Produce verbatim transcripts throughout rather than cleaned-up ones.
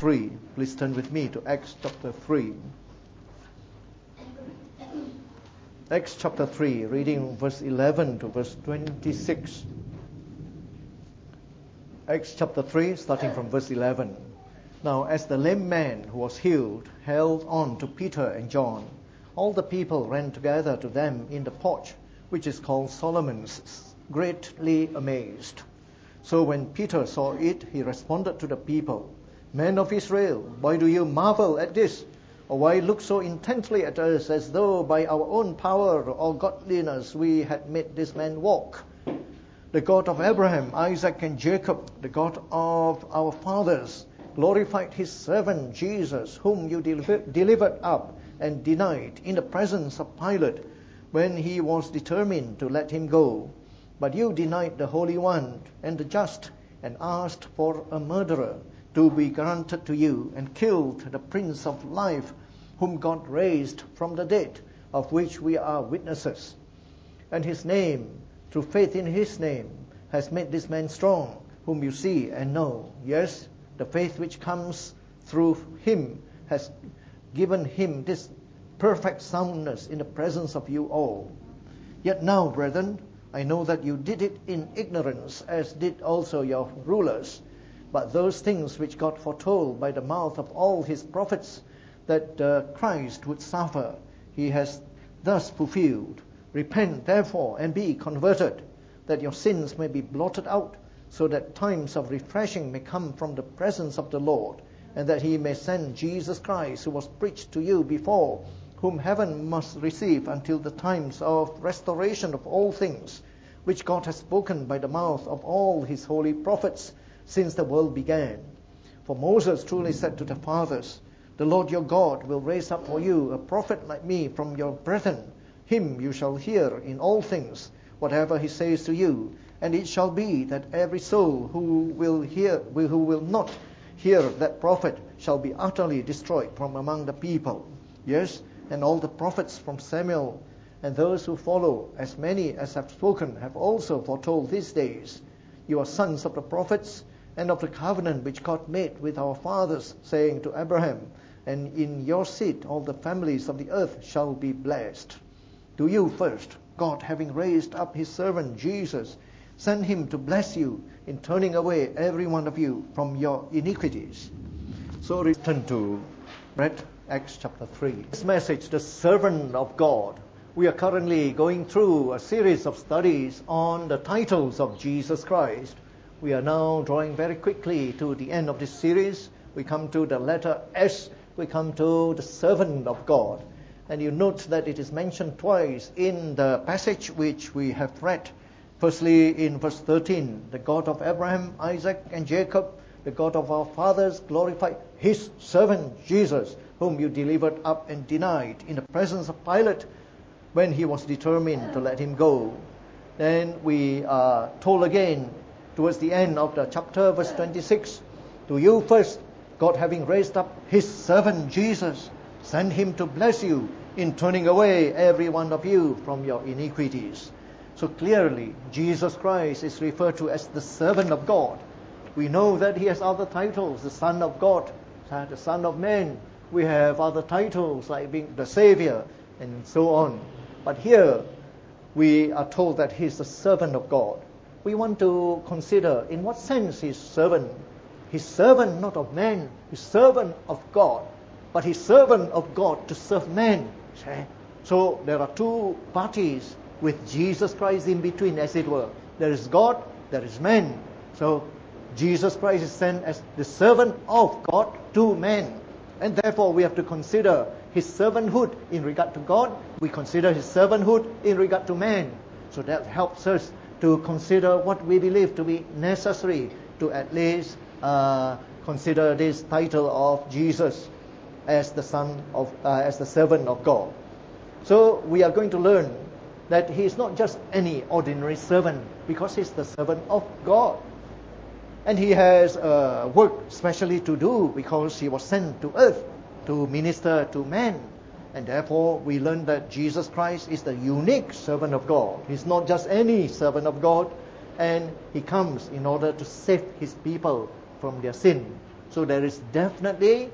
three. Please turn with me to Acts chapter three. Acts chapter three, reading verse eleven to verse twenty-six. Acts chapter three, starting from verse eleven. Now, as the lame man who was healed held on to Peter and John, all the people ran together to them in the porch, which is called Solomon's, greatly amazed. So when Peter saw it, he responded to the people, "Men of Israel, why do you marvel at this? Or why look so intently at us as though by our own power or godliness we had made this man walk? The God of Abraham, Isaac, and Jacob, the God of our fathers, glorified his servant Jesus, whom you deliver, delivered up and denied in the presence of Pilate when he was determined to let him go. But you denied the Holy One and the Just, and asked for a murderer to be granted to you, and killed the Prince of Life, whom God raised from the dead, of which we are witnesses. And his name, through faith in his name, has made this man strong, whom you see and know. Yes, the faith which comes through him has given him this perfect soundness in the presence of you all. Yet now, brethren, I know that you did it in ignorance, as did also your rulers. But those things which God foretold by the mouth of all his prophets, that uh, Christ would suffer, he has thus fulfilled. Repent, therefore, and be converted, that your sins may be blotted out, so that times of refreshing may come from the presence of the Lord, and that he may send Jesus Christ, who was preached to you before, whom heaven must receive until the times of restoration of all things, which God has spoken by the mouth of all his holy prophets since the world began. For Moses truly said to the fathers, the Lord your God will raise up for you a prophet like me from your brethren. Him you shall hear in all things, whatever he says to you. And it shall be that every soul who will hear, who will not hear that prophet shall be utterly destroyed from among the people. Yes, and all the prophets from Samuel and those who follow, as many as have spoken, have also foretold these days. You are sons of the prophets, and of the covenant which God made with our fathers, saying to Abraham, and in your seed all the families of the earth shall be blessed. To you first, God, having raised up his servant Jesus, sent him to bless you in turning away every one of you from your iniquities." So return to read Acts chapter three. This message, the servant of God. We are currently going through a series of studies on the titles of Jesus Christ. We are now drawing very quickly to the end of this series. We come to the letter S. We come to the servant of God. And you note that it is mentioned twice in the passage which we have read. Firstly, in verse thirteen, the God of Abraham, Isaac, and Jacob, the God of our fathers, glorified his servant Jesus, whom you delivered up and denied in the presence of Pilate when he was determined to let him go. Then we are told again towards the end of the chapter, verse twenty-six, to you first, God having raised up his servant Jesus, send him to bless you in turning away every one of you from your iniquities. So clearly, Jesus Christ is referred to as the servant of God. We know that he has other titles, the Son of God, the Son of Man. We have other titles like being the Savior and so on. But here we are told that he is the servant of God. We want to consider in what sense he is servant. He's servant not of man, he's servant of God. But he's servant of God to serve man. So there are two parties with Jesus Christ in between, as it were. There is God, there is man. So Jesus Christ is sent as the servant of God to man. And therefore we have to consider his servanthood in regard to God. We consider his servanthood in regard to man. So that helps us to consider what we believe to be necessary to at least uh, consider this title of Jesus as the son of, uh, as the servant of God. So we are going to learn that he is not just any ordinary servant, because he's the servant of God. And he has uh, work specially to do because he was sent to earth to minister to man. And therefore we learn that Jesus Christ is the unique servant of God. He's not just any servant of God, and he comes in order to save his people from their sin. So there is definitely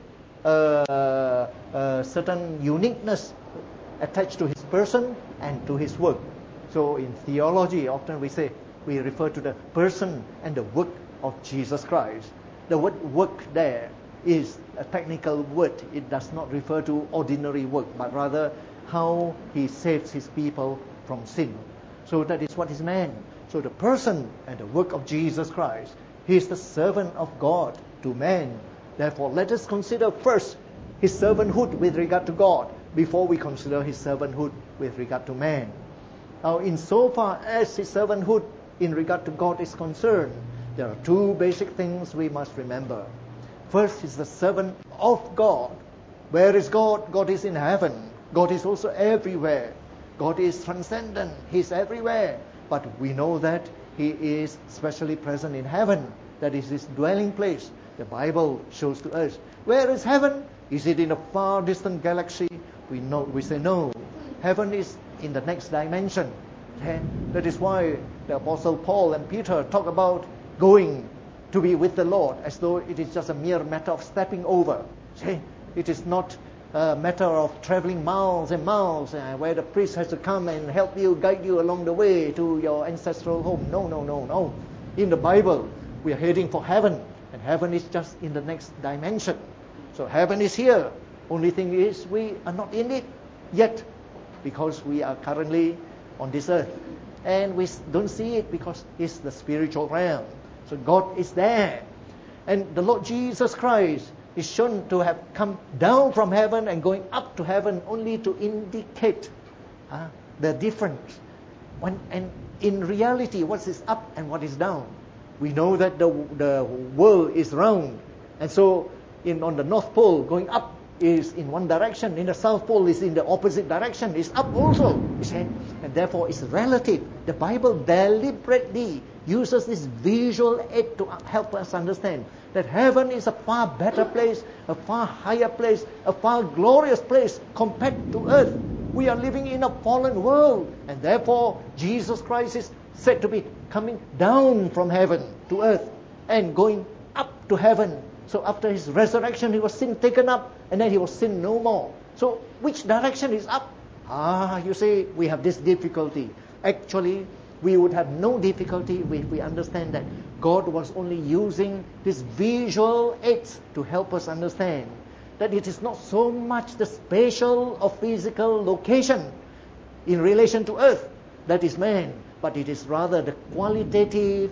a, a certain uniqueness attached to his person and to his work. So in theology, often we say, we refer to the person and the work of Jesus Christ. The word work there is a technical word. It does not refer to ordinary work, but rather how he saves his people from sin. So that is what is meant. So the person and the work of Jesus Christ, he is the servant of God to man. Therefore, let us consider first his servanthood with regard to God before we consider his servanthood with regard to man. Now, insofar as his servanthood in regard to God is concerned, there are two basic things we must remember. First, he's the servant of God. Where is God? God is in heaven. God is also everywhere. God is transcendent. He's everywhere. But we know that he is specially present in heaven. That is his dwelling place. The Bible shows to us. Where is heaven? Is it in a far distant galaxy? We know. We say no. Heaven is in the next dimension. Okay? That is why the Apostle Paul and Peter talk about going to be with the Lord as though it is just a mere matter of stepping over. Okay? It is not a matter of traveling miles and miles uh, where the priest has to come and help you, guide you along the way to your ancestral home. No, no, no, no. In the Bible, we are heading for heaven, and heaven is just in the next dimension. So heaven is here. Only thing is we are not in it yet because we are currently on this earth. And we don't see it because it's the spiritual realm. So God is there. And the Lord Jesus Christ is shown to have come down from heaven and going up to heaven only to indicate uh, the difference. When, and in reality, what is up and what is down? We know that the the world is round. And so in on the North Pole, going up is in one direction. In the South Pole is in the opposite direction. It's up also. And therefore it's relative. The Bible deliberately uses this visual aid to help us understand that heaven is a far better place, a far higher place, a far glorious place compared to earth. We are living in a fallen world, and therefore Jesus Christ is said to be coming down from heaven to earth and going up to heaven. So after his resurrection, he was sin taken up, and then he was sin no more. So which direction is up? Ah, you see, we have this difficulty. Actually, we would have no difficulty if we understand that God was only using this visual aids to help us understand that it is not so much the spatial or physical location in relation to earth that is man, but it is rather the qualitative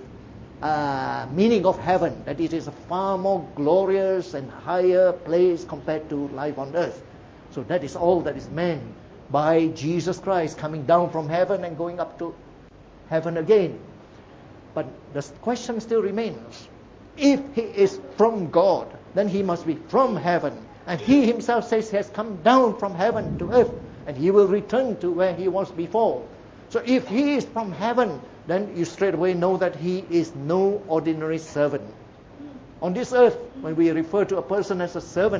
uh, meaning of heaven, that it is a far more glorious and higher place compared to life on earth. So that is all that is meant by Jesus Christ coming down from heaven and going up to heaven again. But the question still remains. If he is from God, then he must be from heaven. And he himself says he has come down from heaven to earth, and he will return to where he was before. So if he is from heaven, then you straight away know that he is no ordinary servant. On this earth, when we refer to a person as a servant,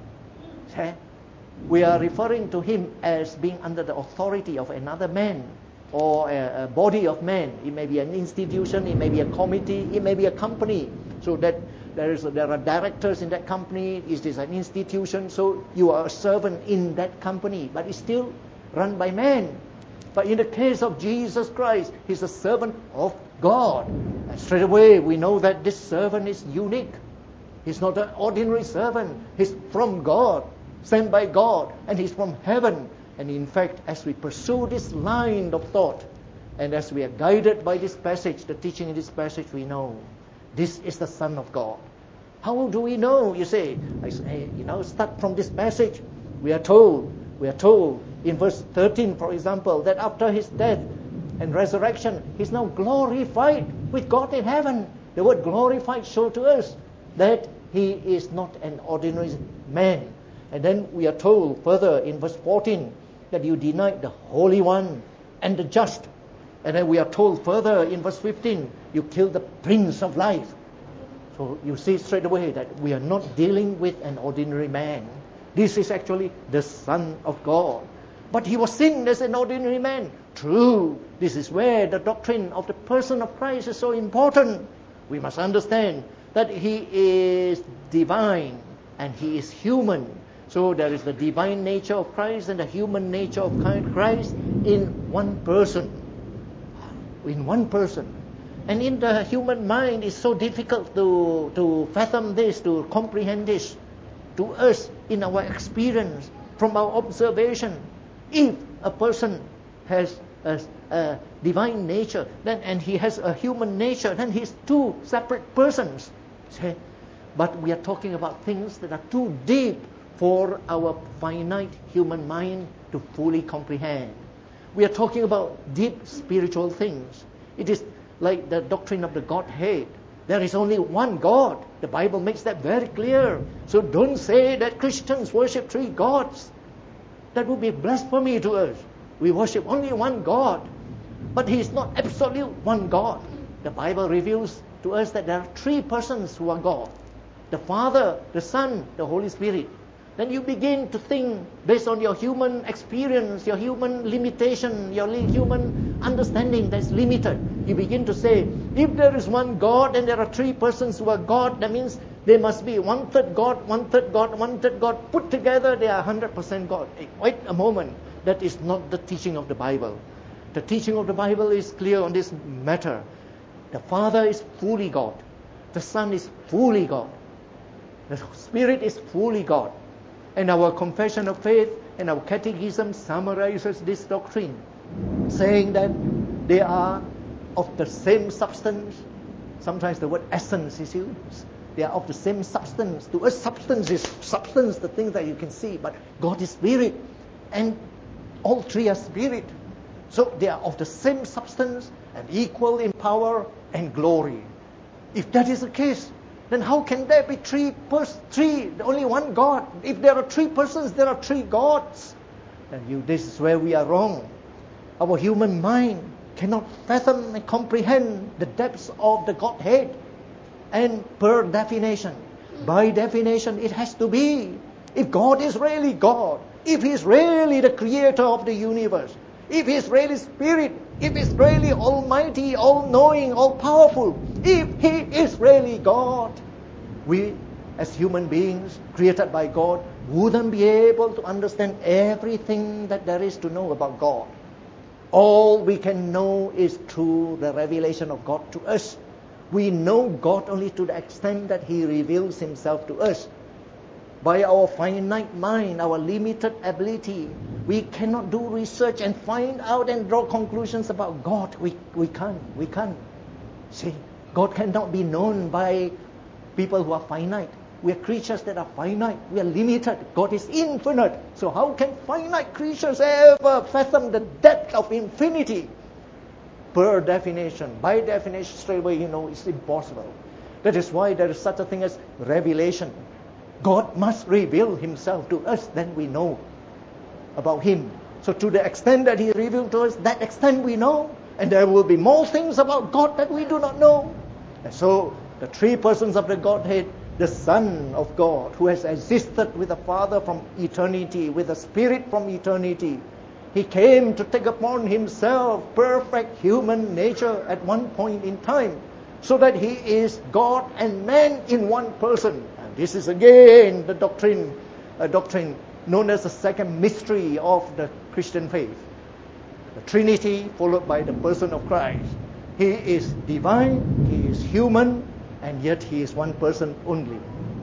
we are referring to him as being under the authority of another man or a, a body of men. It may be an institution, it may be a committee, it may be a company. So that there is a, there are directors in that company. It is an institution, so you are a servant in that company, but it's still run by man. But in the case of Jesus Christ, he's a servant of God. And straight away we know that this servant is unique. He's not an ordinary servant. He's from God, sent by God, and he's from heaven. And in fact, as we pursue this line of thought, and as we are guided by this passage, the teaching in this passage, we know this is the Son of God. How do we know? You say, I say, you know, start from this passage. We are told, we are told in verse thirteen, for example, that after his death and resurrection, he's now glorified with God in heaven. The word glorified shows to us that he is not an ordinary man. And then we are told further in verse fourteen that you denied the Holy One and the Just. And then we are told further in verse fifteen, you killed the Prince of Life. So you see straight away that we are not dealing with an ordinary man. This is actually the Son of God. But he was seen as an ordinary man. True. This is where the doctrine of the person of Christ is so important. We must understand that he is divine and he is human. So there is the divine nature of Christ and the human nature of Christ in one person. In one person. And in the human mind, it's so difficult to, to fathom this, to comprehend this. To us, in our experience, from our observation, if a person has a, a divine nature, then and he has a human nature, then he's two separate persons. See? But we are talking about things that are too deep for our finite human mind to fully comprehend. We are talking about deep spiritual things. It is like the doctrine of the Godhead. There is only one God. The Bible makes that very clear. So don't say that Christians worship three gods. That would be blasphemy to us. We worship only one God. But He is not absolute one God. The Bible reveals to us that there are three persons who are God. The Father, the Son, the Holy Spirit. Then you begin to think based on your human experience, your human limitation, your human understanding that's limited. You begin to say, if there is one God and there are three persons who are God, that means there must be one-third God, one-third God, one-third God. Put together, they are one hundred percent God. Wait a moment. That is not the teaching of the Bible. The teaching of the Bible is clear on this matter. The Father is fully God. The Son is fully God. The Spirit is fully God. And our confession of faith and our catechism summarizes this doctrine, saying that they are of the same substance. Sometimes the word essence is used. They are of the same substance. To us, substance is substance, the things that you can see. But God is spirit. And all three are spirit. So they are of the same substance and equal in power and glory. If that is the case, then how can there be three, pers- three, only one God? If there are three persons, there are three gods. And you, this is where we are wrong. Our human mind cannot fathom and comprehend the depths of the Godhead. And per definition, by definition, it has to be. If God is really God, if He is really the creator of the universe, if He is really spirit, if He is really almighty, all-knowing, all-powerful, if He is really God, we as human beings created by God wouldn't be able to understand everything that there is to know about God. All we can know is through the revelation of God to us. We know God only to the extent that He reveals Himself to us. By our finite mind, our limited ability, we cannot do research and find out and draw conclusions about God. We, we can't. We can't. See, God cannot be known by people who are finite. We are creatures that are finite. We are limited. God is infinite. So how can finite creatures ever fathom the depth of infinity? Per definition, by definition, straight away you know it's impossible. That is why there is such a thing as revelation. God must reveal Himself to us, then we know about Him. So to the extent that He revealed to us, that extent we know. And there will be more things about God that we do not know. And so the three persons of the Godhead, the Son of God, who has existed with the Father from eternity, with the Spirit from eternity, He came to take upon Himself perfect human nature at one point in time, so that He is God and man in one person. And this is again the doctrine, a doctrine known as the second mystery of the Christian faith. The Trinity followed by the person of Christ. He is divine, He is human, and yet He is one person only.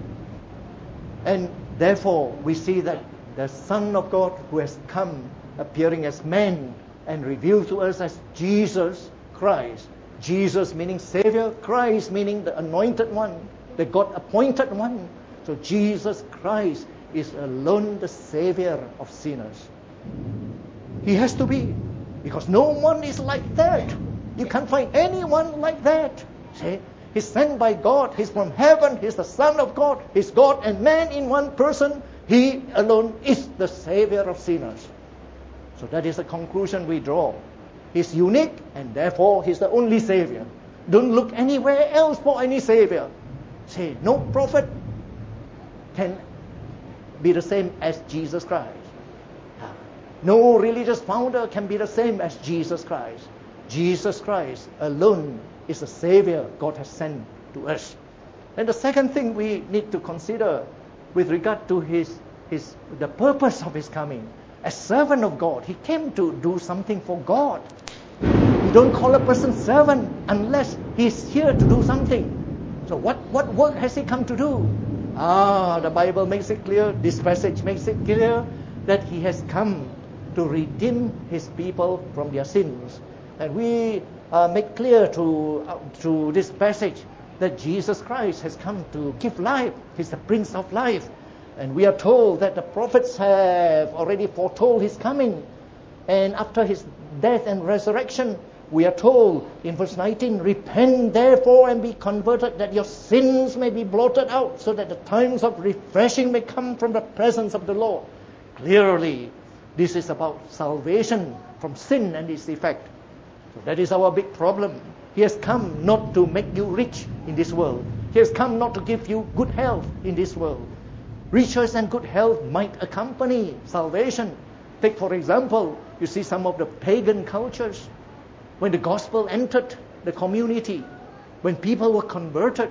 And therefore we see that the Son of God who has come appearing as man and revealed to us as Jesus Christ. Jesus meaning Savior, Christ meaning the anointed one, the God-appointed one. So Jesus Christ is alone the Savior of sinners. He has to be, because no one is like that. You can't find anyone like that. See? He's sent by God. He's from heaven. He's the Son of God. He's God and man in one person. He alone is the Savior of sinners. So that is the conclusion we draw. He's unique and therefore He's the only Savior. Don't look anywhere else for any Savior. See, no prophet can be the same as Jesus Christ. No religious founder can be the same as Jesus Christ. Jesus Christ alone is the Savior God has sent to us. And the second thing we need to consider with regard to his, his the purpose of his coming. As servant of God, he came to do something for God. You don't call a person servant unless he's here to do something. So what, what work has he come to do? Ah, the Bible makes it clear, this passage makes it clear that he has come to redeem his people from their sins. And we uh, make clear to, uh, to this passage that Jesus Christ has come to give life. He's the Prince of Life. And we are told that the prophets have already foretold his coming. And after his death and resurrection, we are told in verse nineteen, repent therefore and be converted, that your sins may be blotted out, so that the times of refreshing may come from the presence of the Lord. Clearly, this is about salvation from sin and its effect. So that is our big problem. He has come not to make you rich in this world. He has come not to give you good health in this world. Riches and good health might accompany salvation. Take, for example, you see some of the pagan cultures. When the gospel entered the community, when people were converted,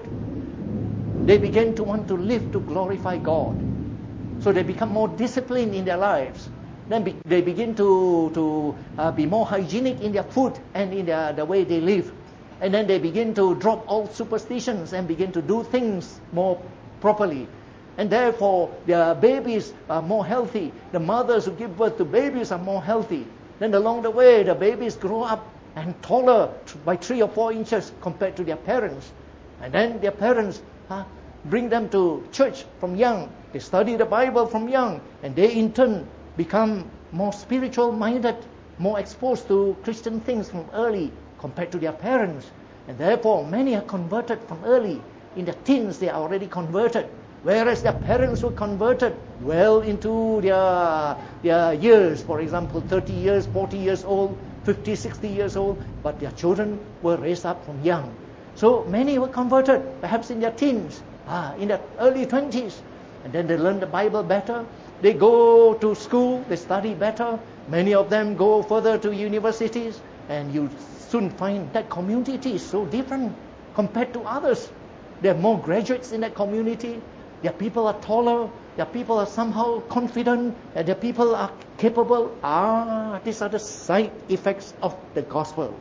they began to want to live to glorify God. So they become more disciplined in their lives. Then be, they begin to, to uh, be more hygienic in their food and in their, the way they live. And then they begin to drop all superstitions and begin to do things more properly. And therefore, their babies are more healthy. The mothers who give birth to babies are more healthy. Then along the way, the babies grow up and taller by three or four inches compared to their parents. And then their parents uh, bring them to church from young. They study the Bible from young. And they in turn become more spiritual minded, more exposed to Christian things from early compared to their parents. And therefore, many are converted from early. In their teens, they are already converted. Whereas their parents were converted well into their, their years, for example, thirty years, forty years old, fifty, sixty years old, but their children were raised up from young. So many were converted, perhaps in their teens, ah, in their early twenties. And then they learn the Bible better. They go to school, they study better. Many of them go further to universities, and you soon find that community is so different compared to others. There are more graduates in that community. Their people are taller. Their people are somehow confident. And their people are capable. Ah, these are the side effects of the gospel.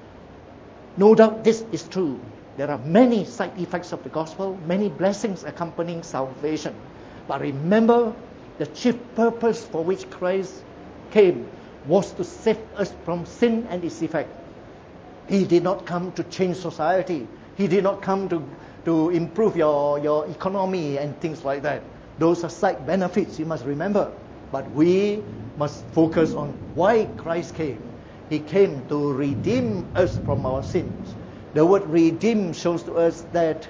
No doubt this is true. There are many side effects of the gospel, many blessings accompanying salvation. But remember, the chief purpose for which Christ came was to save us from sin and its effect. He did not come to change society. He did not come to to improve your, your economy and things like that. Those are side benefits, you must remember. But we must focus on why Christ came. He came to redeem us from our sins. The word redeem shows to us that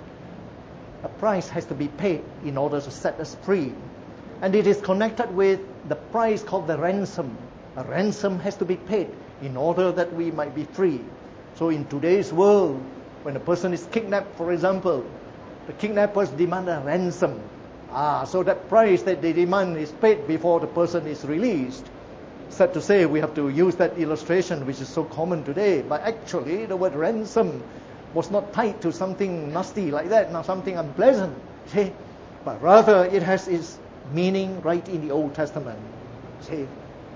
a price has to be paid in order to set us free. And it is connected with the price called the ransom. A ransom has to be paid in order that we might be free. So in today's world, when a person is kidnapped, for example, the kidnappers demand a ransom. Ah, so that price that they demand is paid before the person is released. Sad to say, we have to use that illustration, which is so common today. But actually, the word ransom was not tied to something nasty like that, not something unpleasant. See? But rather, it has its meaning right in the Old Testament. See?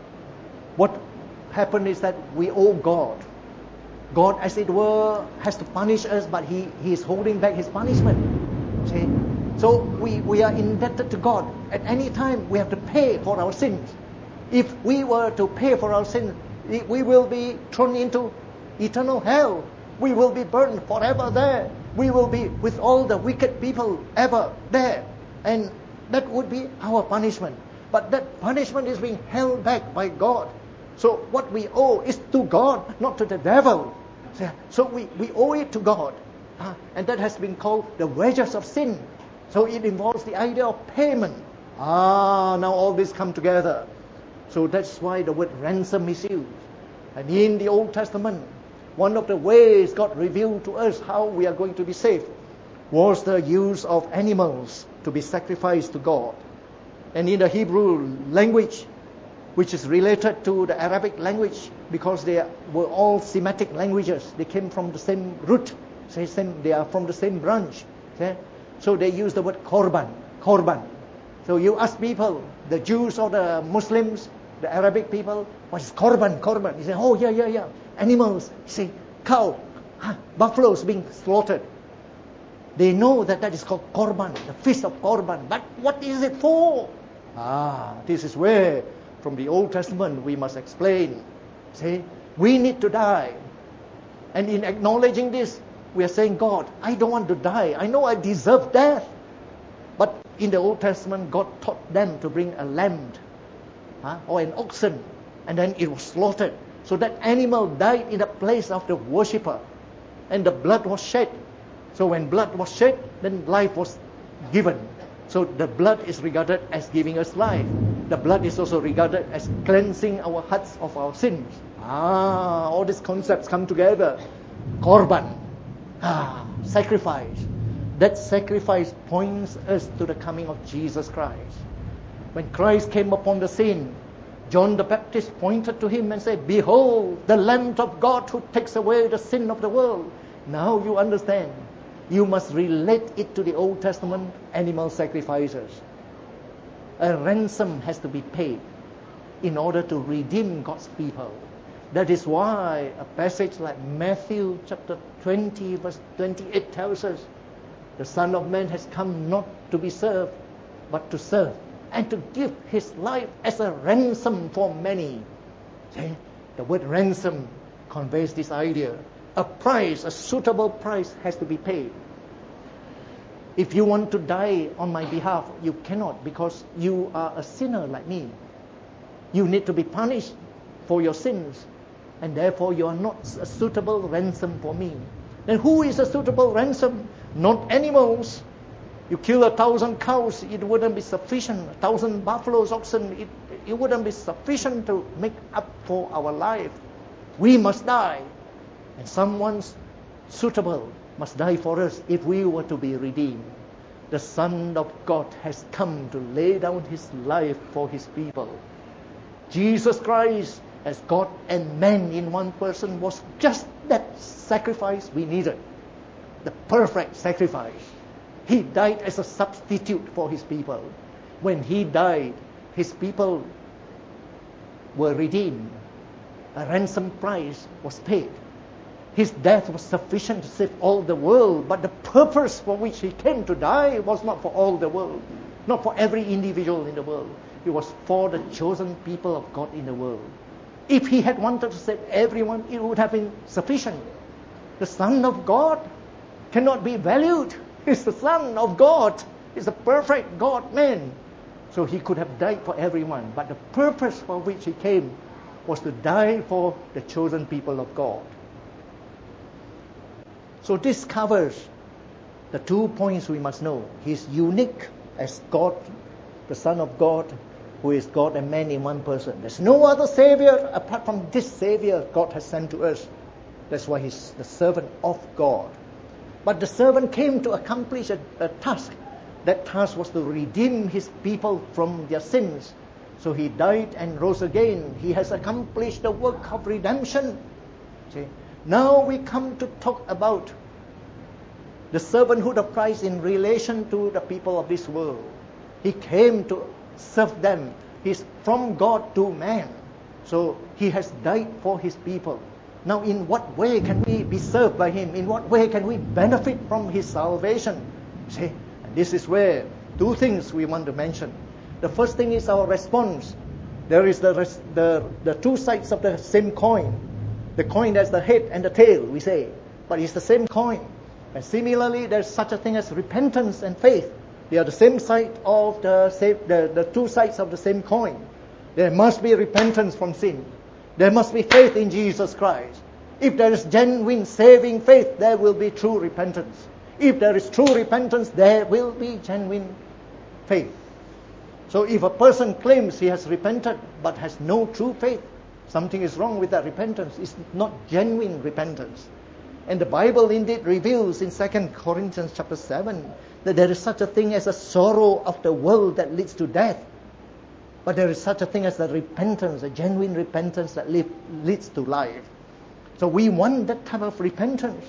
What happened is that we owe God. God, as it were, has to punish us, but He, he is holding back His punishment. See? So we, we are indebted to God. At any time, we have to pay for our sins. If we were to pay for our sins, we will be thrown into eternal hell. We will be burned forever there. We will be with all the wicked people ever there. And that would be our punishment. But that punishment is being held back by God. So what we owe is to God, not to the devil. So we, we owe it to God. Uh, and that has been called the wages of sin. So it involves the idea of payment. Ah, now all this come together. So that's why the word ransom is used. And in the Old Testament, one of the ways God revealed to us how we are going to be saved was the use of animals to be sacrificed to God. And in the Hebrew language, which is related to the Arabic language, because they were all Semitic languages. They came from the same root. They are from the same branch. Okay? So they use the word korban, korban. So you ask people, the Jews or the Muslims, the Arabic people, what is korban, korban? You say, oh yeah, yeah, yeah. Animals, you say, cow, huh, buffaloes being slaughtered. They know that that is called korban, the feast of korban. But what is it for? Ah, this is where, from the Old Testament, we must explain. See, we need to die. And in acknowledging this, we are saying, God, I don't want to die. I know I deserve death. But in the Old Testament, God taught them to bring a lamb huh, or an oxen, and then it was slaughtered. So that animal died in the place of the worshipper, and the blood was shed. So when blood was shed, then life was given. So the blood is regarded as giving us life. The blood is also regarded as cleansing our hearts of our sins. Ah, all these concepts come together. Korban, ah, sacrifice. That sacrifice points us to the coming of Jesus Christ. When Christ came upon the scene, John the Baptist pointed to him and said, behold, the Lamb of God who takes away the sin of the world. Now you understand. You must relate it to the Old Testament animal sacrifices. A ransom has to be paid in order to redeem God's people. That is why a passage like Matthew chapter twenty verse twenty-eight tells us, the Son of Man has come not to be served, but to serve, and to give his life as a ransom for many. See? The word ransom conveys this idea. A price, a suitable price has to be paid. If you want to die on my behalf, you cannot, because you are a sinner like me. You need to be punished for your sins, and therefore you are not a suitable ransom for me. Then who is a suitable ransom? Not animals. You kill a thousand cows, it wouldn't be sufficient. A thousand buffaloes, oxen, it, it wouldn't be sufficient to make up for our life. We must die. And someone suitable must die for us if we were to be redeemed. The Son of God has come to lay down his life for his people. Jesus Christ, as God and man in one person, was just that sacrifice we needed. The perfect sacrifice. He died as a substitute for his people. When he died, his people were redeemed. A ransom price was paid. His death was sufficient to save all the world, but the purpose for which he came to die was not for all the world, not for every individual in the world. It was for the chosen people of God in the world. If he had wanted to save everyone, it would have been sufficient. The Son of God cannot be valued. He's the Son of God. He's a perfect God-man. So he could have died for everyone. But the purpose for which he came was to die for the chosen people of God. So this covers the two points we must know. He's unique as God, the Son of God, who is God and man in one person. There's no other Savior apart from this Savior God has sent to us. That's why he's the servant of God. But the servant came to accomplish a, a task. That task was to redeem his people from their sins. So he died and rose again. He has accomplished the work of redemption. See? Now we come to talk about the servanthood of Christ in relation to the people of this world. He came to serve them. He's from God to man. So he has died for his people. Now in what way can we be served by him? In what way can we benefit from his salvation? See, and this is where two things we want to mention. The first thing is our response. There is the, res- the, the two sides of the same coin. The coin has the head and the tail, we say. But it's the same coin. And similarly, there's such a thing as repentance and faith. They are the same side of the, same, the, the two sides of the same coin. There must be repentance from sin. There must be faith in Jesus Christ. If there is genuine saving faith, there will be true repentance. If there is true repentance, there will be genuine faith. So if a person claims he has repented but has no true faith, something is wrong with that repentance. It's not genuine repentance. And the Bible indeed reveals in Second Corinthians chapter seven that there is such a thing as a sorrow of the world that leads to death. But there is such a thing as a repentance, a genuine repentance that leads to life. So we want that type of repentance.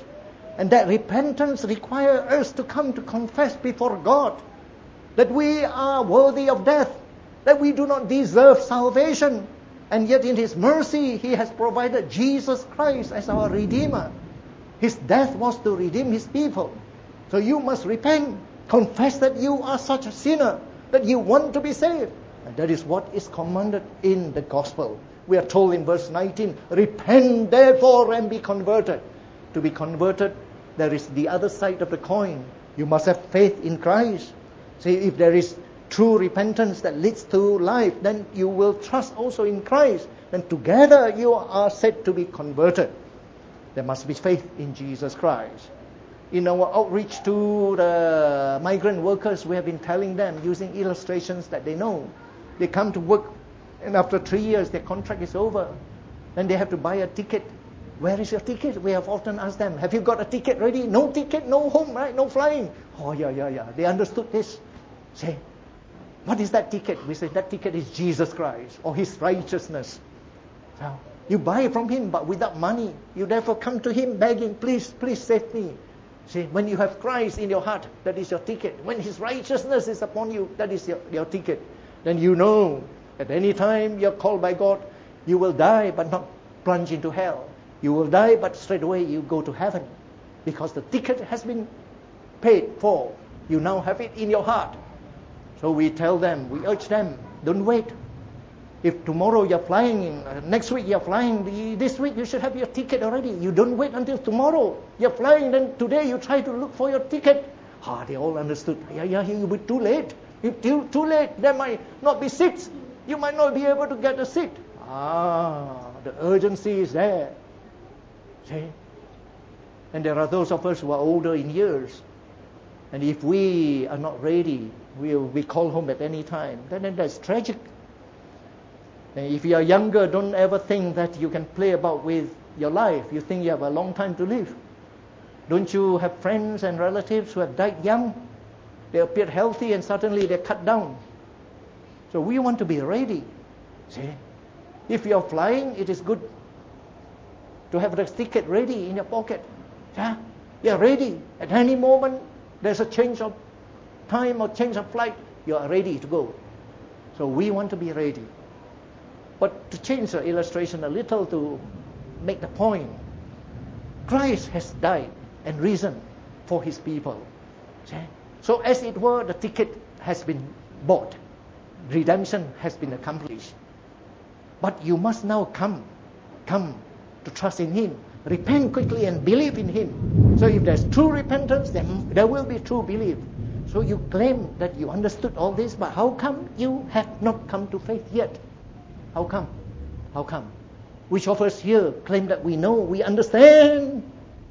And that repentance requires us to come to confess before God that we are worthy of death, that we do not deserve salvation, and yet in His mercy He has provided Jesus Christ as our Redeemer. His death was to redeem His people. So you must repent, confess that you are such a sinner, that you want to be saved. And that is what is commanded in the gospel. We are told in verse nineteen, repent therefore and be converted. To be converted, there is the other side of the coin. You must have faith in Christ. See, if there is true repentance that leads to life, then you will trust also in Christ. Then together you are said to be converted. There must be faith in Jesus Christ. In our outreach to the migrant workers, we have been telling them using illustrations that they know. They come to work, and after three years their contract is over. Then they have to buy a ticket. Where is your ticket? We have often asked them, have you got a ticket ready? No ticket, no home, right? No flying. Oh, yeah, yeah, yeah. They understood this. Say, what is that ticket? We say, that ticket is Jesus Christ or His righteousness. So, you buy from Him, but without money. You therefore come to Him begging, please, please save me. See, when you have Christ in your heart, that is your ticket. When His righteousness is upon you, that is your, your ticket. Then you know, at any time you're called by God, you will die but not plunge into hell. You will die, but straight away you go to heaven. Because the ticket has been paid for. You now have it in your heart. So we tell them, we urge them, don't wait. If tomorrow you're flying, uh, next week you're flying, this week you should have your ticket already. You don't wait until tomorrow. You're flying, then today you try to look for your ticket. Ah, they all understood. Yeah, yeah, you'll be too late. If too, too late, there might not be seats. You might not be able to get a seat. Ah, the urgency is there. See? And there are those of us who are older in years. And if we are not ready, we will be called home at any time. Then, then that's tragic. And if you are younger, don't ever think that you can play about with your life. You think you have a long time to live. Don't you have friends and relatives who have died young? They appeared healthy and suddenly they're cut down. So we want to be ready. See? If you're flying, it is good to have the ticket ready in your pocket. Yeah? You're ready. At any moment, there's a change of time or change of flight, you are ready to go. So we want to be ready. But to change the illustration a little to make the point, Christ has died and risen for His people. See? So as it were, the ticket has been bought. Redemption has been accomplished. But you must now come, come to trust in Him. Repent quickly and believe in Him. So if there's true repentance, then there will be true belief. So you claim that you understood all this, but how come you have not come to faith yet? How come? How come? Which of us here claim that we know, we understand,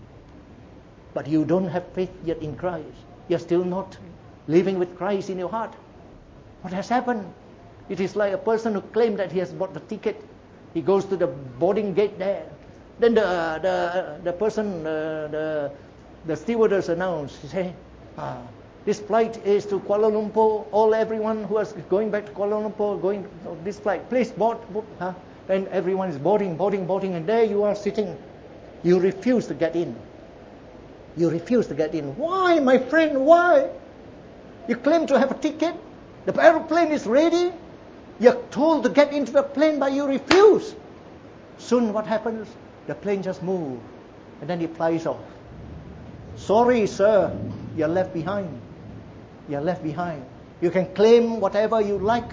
but you don't have faith yet in Christ? You're still not living with Christ in your heart. What has happened? It is like a person who claimed that he has bought the ticket. He goes to the boarding gate there. Then the the the person, uh, the the stewardess announced, he say, ah, this flight is to Kuala Lumpur. All everyone who is going back to Kuala Lumpur, going on this flight, please board. board huh? Then everyone is boarding, boarding, boarding, and there you are sitting. You refuse to get in. You refuse to get in. Why, my friend? Why? You claim to have a ticket. The aeroplane is ready. You're told to get into the plane, but you refuse. Soon what happens? The plane just moves, and then it flies off. Sorry, sir, you're left behind. You're left behind. You can claim whatever you like,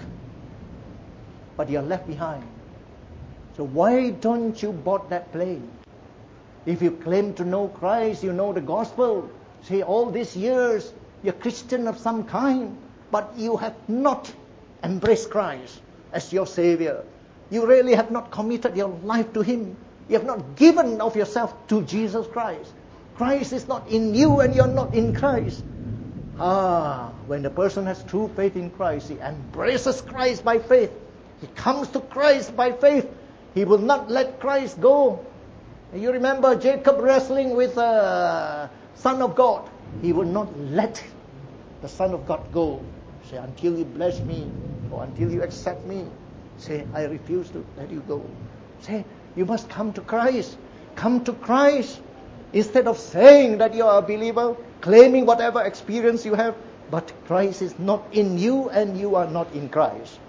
but you're left behind. So why don't you board that plane? If you claim to know Christ, you know the gospel. Say all these years, you're Christian of some kind, but you have not embraced Christ as your Savior. You really have not committed your life to Him. You have not given of yourself to Jesus Christ. Christ is not in you and you're not in Christ. Ah, when the person has true faith in Christ, he embraces Christ by faith. He comes to Christ by faith. He will not let Christ go. You remember Jacob wrestling with the Son of God. He will not let the Son of God go. Say, until you bless me or until you accept me. Say, I refuse to let you go. Say, you must come to Christ. Come to Christ. Instead of saying that you are a believer, claiming whatever experience you have, but Christ is not in you and you are not in Christ.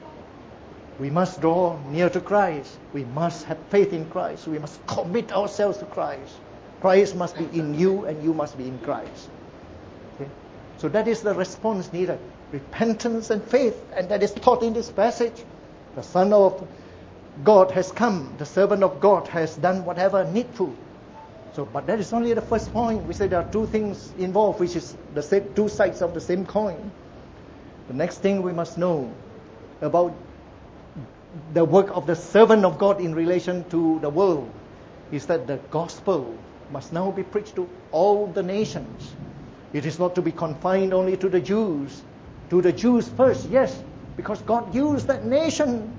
We must draw near to Christ. We must have faith in Christ. We must commit ourselves to Christ. Christ must be in you and you must be in Christ. Okay? So that is the response needed. Repentance and faith. And that is taught in this passage. The Son of God has come. The servant of God has done whatever needful. So, but that is only the first point. We say there are two things involved, which is the same, two sides of the same coin. The next thing we must know about the work of the servant of God in relation to the world is that the gospel must now be preached to all the nations. It is not to be confined only to the Jews. To the Jews first, yes, because God used that nation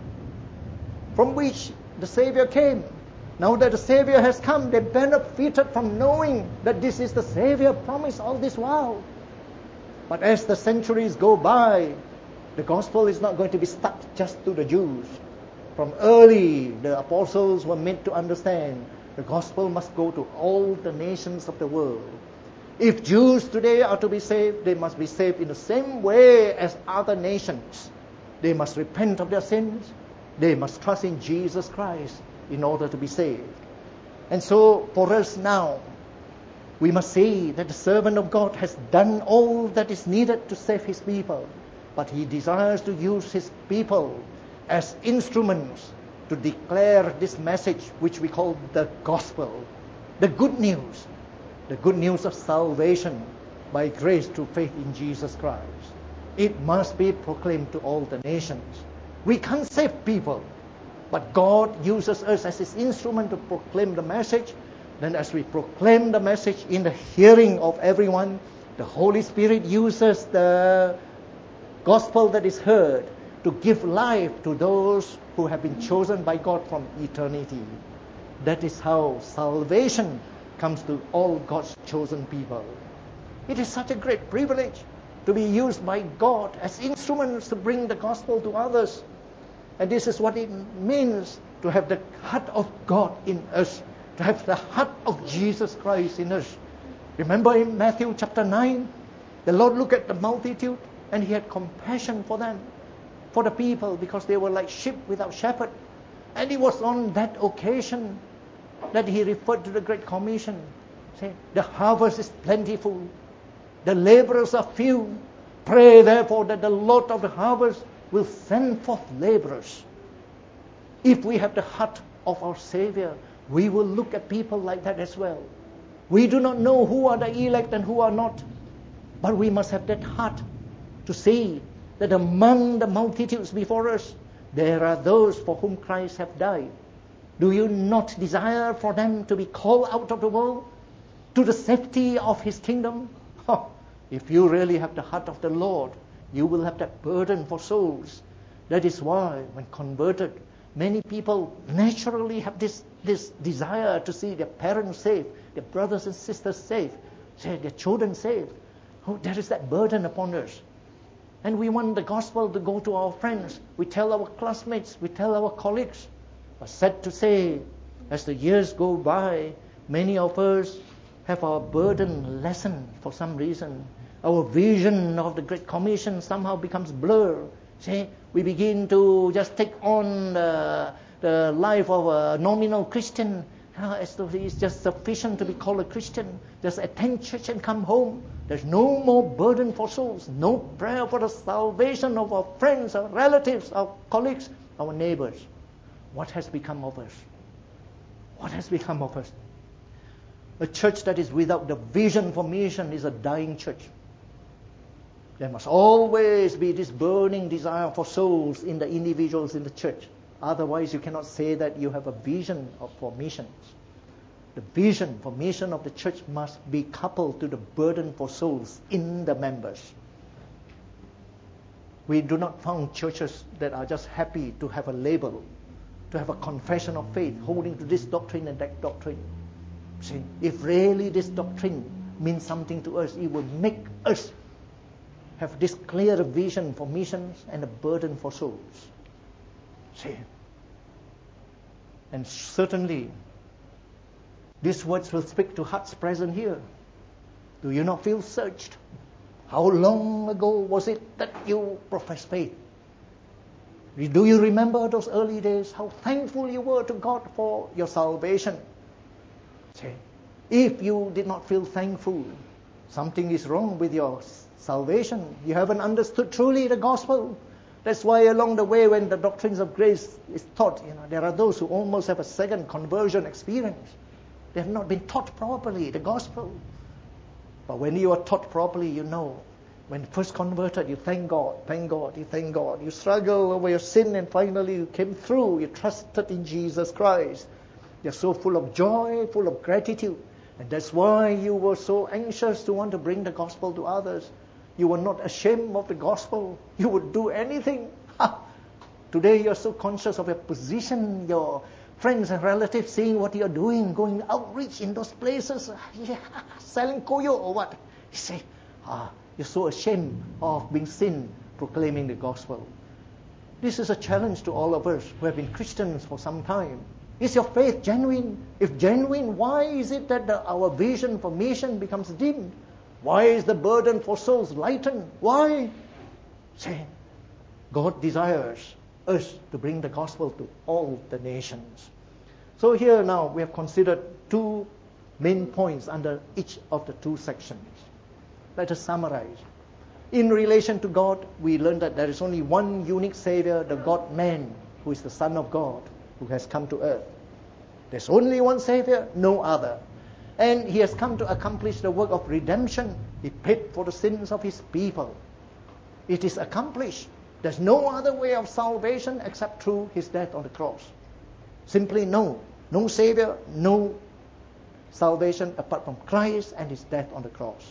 from which the Savior came. Now that the Savior has come, they benefited from knowing that this is the Savior promised all this while. But as the centuries go by, the gospel is not going to be stuck just to the Jews. From early, the apostles were made to understand the gospel must go to all the nations of the world. If Jews today are to be saved, they must be saved in the same way as other nations. They must repent of their sins. They must trust in Jesus Christ in order to be saved. And so for us now, we must see that the servant of God has done all that is needed to save his people. But he desires to use his people as instruments to declare this message which we call the gospel. The good news. The good news of salvation by grace through faith in Jesus Christ. It must be proclaimed to all the nations. We can't save people, but God uses us as his instrument to proclaim the message. Then as we proclaim the message in the hearing of everyone, the Holy Spirit uses the gospel that is heard to give life to those who have been chosen by God from eternity. That is how salvation comes to all God's chosen people. It is such a great privilege to be used by God as instruments to bring the gospel to others. And this is what it means to have the heart of God in us, to have the heart of Jesus Christ in us. Remember in Matthew chapter nine, the Lord looked at the multitude and he had compassion for them, for the people, because they were like sheep without shepherd. And it was on that occasion that he referred to the Great Commission, saying, the harvest is plentiful, the laborers are few. Pray therefore that the Lord of the harvest will send forth laborers. If we have the heart of our Savior, we will look at people like that as well. We do not know who are the elect and who are not, but we must have that heart to see that among the multitudes before us, there are those for whom Christ has died. Do you not desire for them to be called out of the world to the safety of his kingdom? Oh, if you really have the heart of the Lord, you will have that burden for souls. That is why, when converted, many people naturally have this, this desire to see their parents saved, their brothers and sisters saved, say their children saved. Oh, there is that burden upon us. And we want the gospel to go to our friends. We tell our classmates, we tell our colleagues. But sad to say, as the years go by, many of us have our burden lessened for some reason. Our vision of the Great Commission somehow becomes blurred. See, we begin to just take on the, the life of a nominal Christian, uh, as though it is just sufficient to be called a Christian. Just attend church and come home. There's no more burden for souls, no prayer for the salvation of our friends, our relatives, our colleagues, our neighbors. What has become of us? What has become of us? A church that is without the vision for mission is a dying church. There must always be this burning desire for souls in the individuals in the church. Otherwise, you cannot say that you have a vision of, for missions. The vision for mission of the church must be coupled to the burden for souls in the members. We do not found churches that are just happy to have a label, to have a confession of faith, holding to this doctrine and that doctrine. See, if really this doctrine means something to us, it will make us have this clear vision for missions and a burden for souls. See, and certainly These words will speak to hearts present here. Do you not feel searched? How long ago was it that you professed faith? Do you remember those early days, how thankful you were to God for your salvation? Say, if you did not feel thankful, something is wrong with your salvation. You haven't understood truly the gospel. That's why along the way when the doctrines of grace is taught, you know, there are those who almost have a second conversion experience. They have not been taught properly the gospel. But when you are taught properly, you know. When first converted, you thank God, thank God, you thank God. You struggle over your sin and finally you came through. You trusted in Jesus Christ. You're so full of joy, full of gratitude. And that's why you were so anxious to want to bring the gospel to others. You were not ashamed of the gospel. You would do anything. Today you're so conscious of your position, your friends and relatives seeing what you're doing, going outreach in those places, yeah, selling koyo or what. You say, ah, you're so ashamed of being seen proclaiming the gospel. This is a challenge to all of us who have been Christians for some time. Is your faith genuine? If genuine, why is it that the, our vision for mission becomes dim? Why is the burden for souls lightened? Why? Say, God desires us to bring the gospel to all the nations. So here now we have considered two main points under each of the two sections. Let us summarize. In relation to God, we learned that there is only one unique Savior, the God-man, who is the Son of God, who has come to earth. There's only one Savior, no other. And He has come to accomplish the work of redemption. He paid for the sins of His people. It is accomplished. There's no other way of salvation except through His death on the cross. Simply no. No Savior, no salvation apart from Christ and His death on the cross.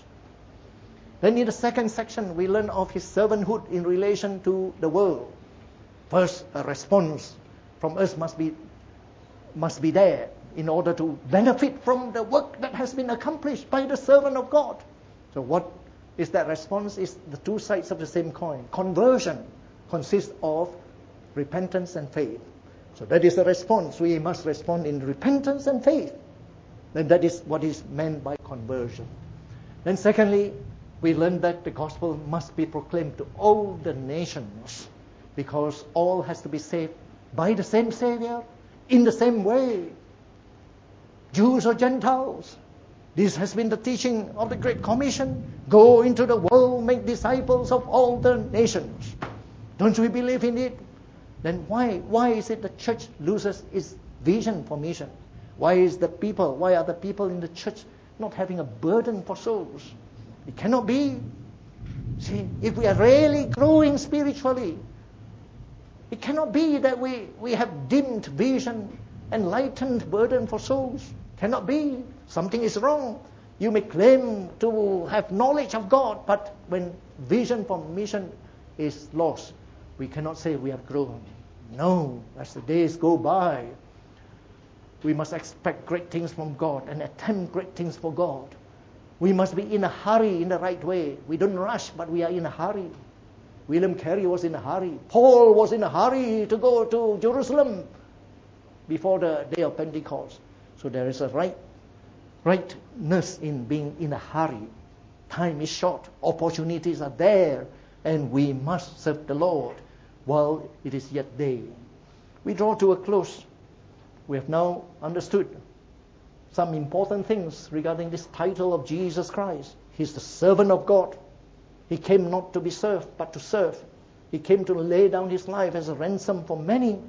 Then in the second section, we learn of His servanthood in relation to the world. First, a response from us must be, must be there in order to benefit from the work that has been accomplished by the servant of God. So what is that response? Is the two sides of the same coin. Conversion consists of repentance and faith. So that is the response. We must respond in repentance and faith. Then that is what is meant by conversion. Then secondly, we learn that the gospel must be proclaimed to all the nations, because all has to be saved by the same Savior, in the same way. Jews or Gentiles. This has been the teaching of the Great Commission. Go into the world, make disciples of all the nations. Don't we believe in it? Then why why is it the church loses its vision for mission? Why is the people, why are the people in the church not having a burden for souls? It cannot be. See, if we are really growing spiritually, it cannot be that we, we have dimmed vision and lightened burden for souls. Cannot be. Something is wrong. You may claim to have knowledge of God, but when vision for mission is lost, we cannot say we have grown. No, as the days go by, we must expect great things from God and attempt great things for God. We must be in a hurry in the right way. We don't rush, but we are in a hurry. William Carey was in a hurry. Paul was in a hurry to go to Jerusalem before the day of Pentecost. So there is a right, rightness in being in a hurry. Time is short. Opportunities are there. And we must serve the Lord while it is yet day. We draw to a close. We have now understood some important things regarding this title of Jesus Christ. He's the servant of God. He came not to be served, but to serve. He came to lay down His life as a ransom for many.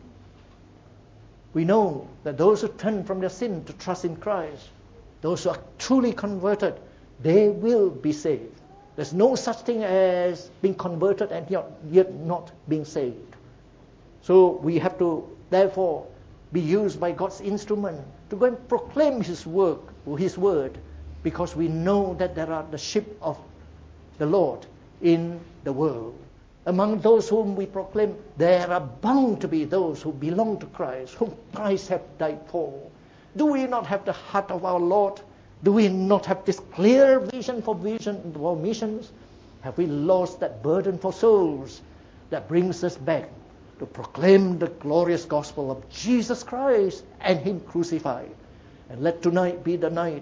We know that those who turn from their sin to trust in Christ, those who are truly converted, they will be saved. There's no such thing as being converted and yet not being saved. So we have to, therefore, be used by God's instrument to go and proclaim His work, His word, because we know that there are the sheep of the Lord in the world. Among those whom we proclaim, there are bound to be those who belong to Christ, whom Christ hath died for. Do we not have the heart of our Lord? Do we not have this clear vision for vision for missions? Have we lost that burden for souls that brings us back to proclaim the glorious gospel of Jesus Christ and Him crucified? And let tonight be the night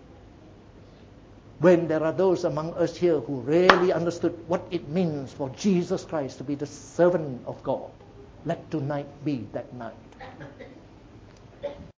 when there are those among us here who really understood what it means for Jesus Christ to be the servant of God. Let tonight be that night.